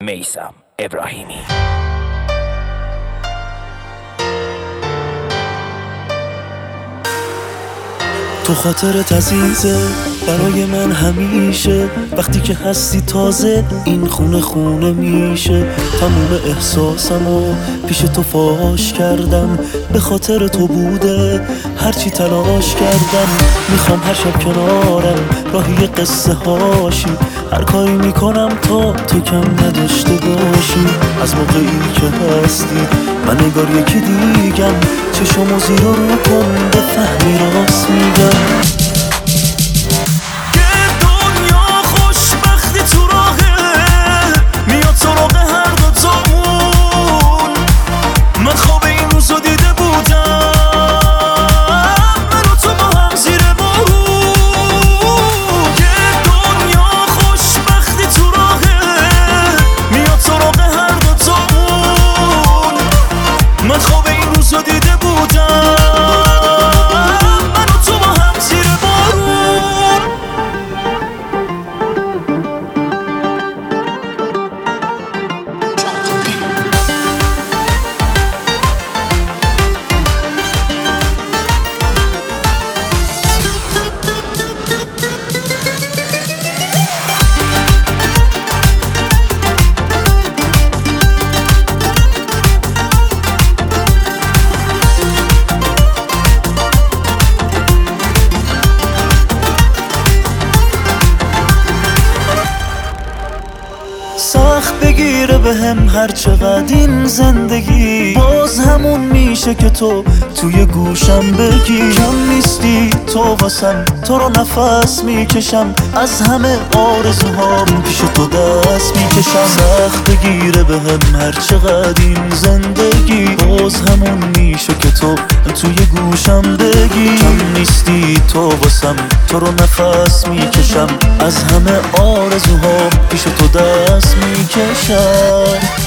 میثم ابراهیمی. تو خاطرت عزیزه برای من همیشه، وقتی که هستی تازه این خونه خونه میشه. تموم احساسمو پیش تو فاش کردم، به خاطر تو بوده هرچی تلاش کردم. میخوام هر شب کنارم راهی قصه هاشی، هر کاری میکنم تا تو کم نداشته باشی. از موقعی که هستی من نگار یکی دیگم، چشمو زیر رو کن بفهمی راست میگم. سخت بگیره بهم هر چقدر این زندگی، باز همون میشه که تو توی گوشم بگی. کم نیستی تو واسم، تو رو نفس میکشم، از همه آرزوهام پیش تو دست میکشم. سخت بگیره بهم هر چقدر این زندگی، باز همون میشه که تو توی گوشم بگی. کم نیستی تو واسم، تو رو نفس میکشم، از همه آرزوهام پیش تو دست میکشم.